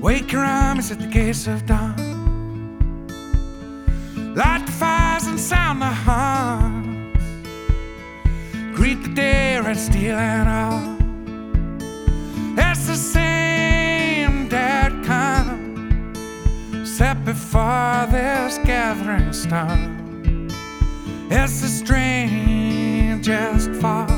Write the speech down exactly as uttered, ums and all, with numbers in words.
Wake your armies at the gates of dawn. Light the fires and sound the horns. Greet the day, red steel and all. It's the same dead calm set before this gathering storm. It's the strangest fall.